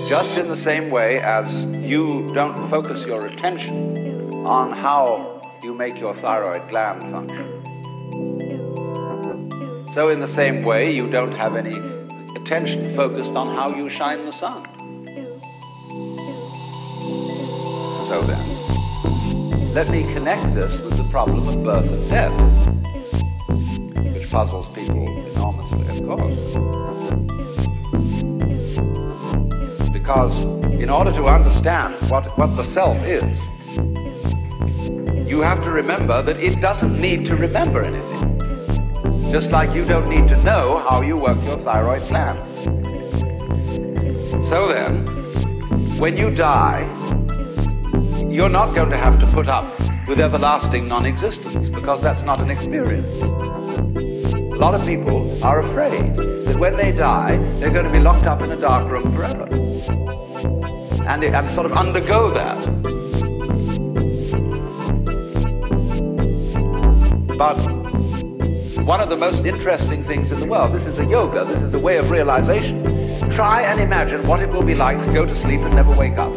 Just in the same way as you don't focus your attention on how you make your thyroid gland function, so in the same way you don't have any attention focused on how you shine the sun. So then, let me connect this with the problem of birth and death, which puzzles people enormously, of course. Because in order to understand what the self is, you have to remember that it doesn't need to remember anything. Just like you don't need to know how you work your thyroid gland. So then, when you die, you're not going to have to put up with everlasting non-existence, because that's not an experience. A lot of people are afraid that when they die, they're going to be locked up in a dark room forever. And sort of undergo that. But one of the most interesting things in the world, this is a yoga, this is a way of realization. Try and imagine what it will be like to go to sleep and never wake up.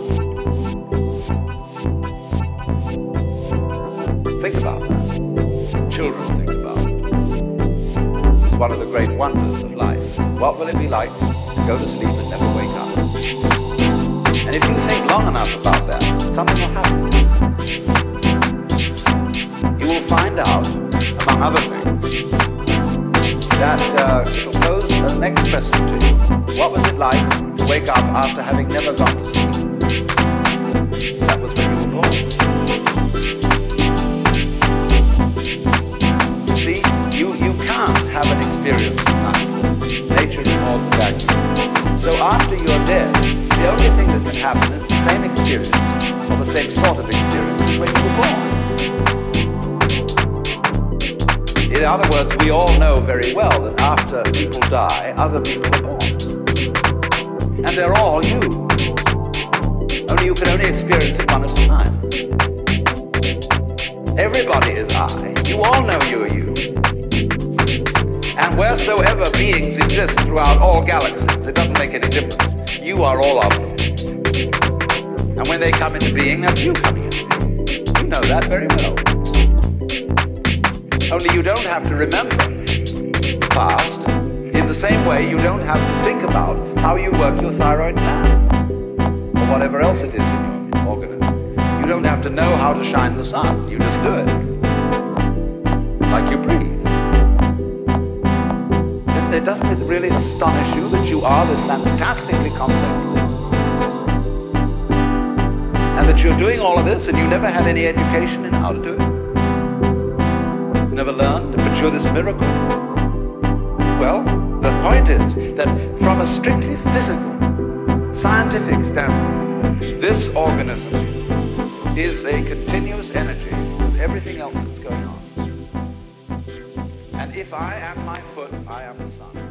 Think about that. Children think about it. It's one of the great wonders of life. What will it be like to go to sleep and never wake up? And if you think long enough about that, something will happen. You will find out, among other things, that it will pose the next question to you. What was it like to wake up after having never gone to sleep? That was when you were born. See, you can't have an experience of night. Nature ignores the vacuum. So after you're dead, the only thing that can happen is the same experience, or the same sort of experience as when you were born. In other words, we all know very well that after people die, other people are born. And they're all you. Only you can only experience it one at a time. Everybody is I. You all know you are you. And wheresoever beings exist throughout all galaxies, it doesn't make any difference. You are all of them. And when they come into being, that's you coming into being. You know that very well. Only you don't have to remember the past. In the same way, you don't have to think about how you work your thyroid gland, or whatever else it is in your organism. You don't have to know how to shine the sun. You just do it. Like you breathe. Doesn't it really astonish you that you are this fantastically complex thing? And that you're doing all of this and you never had any education in how to do it? You never learned, but you're this miracle? Well, the point is that from a strictly physical, scientific standpoint, this organism is a continuous energy with everything else that's going on. And if I am my foot, I am the sun.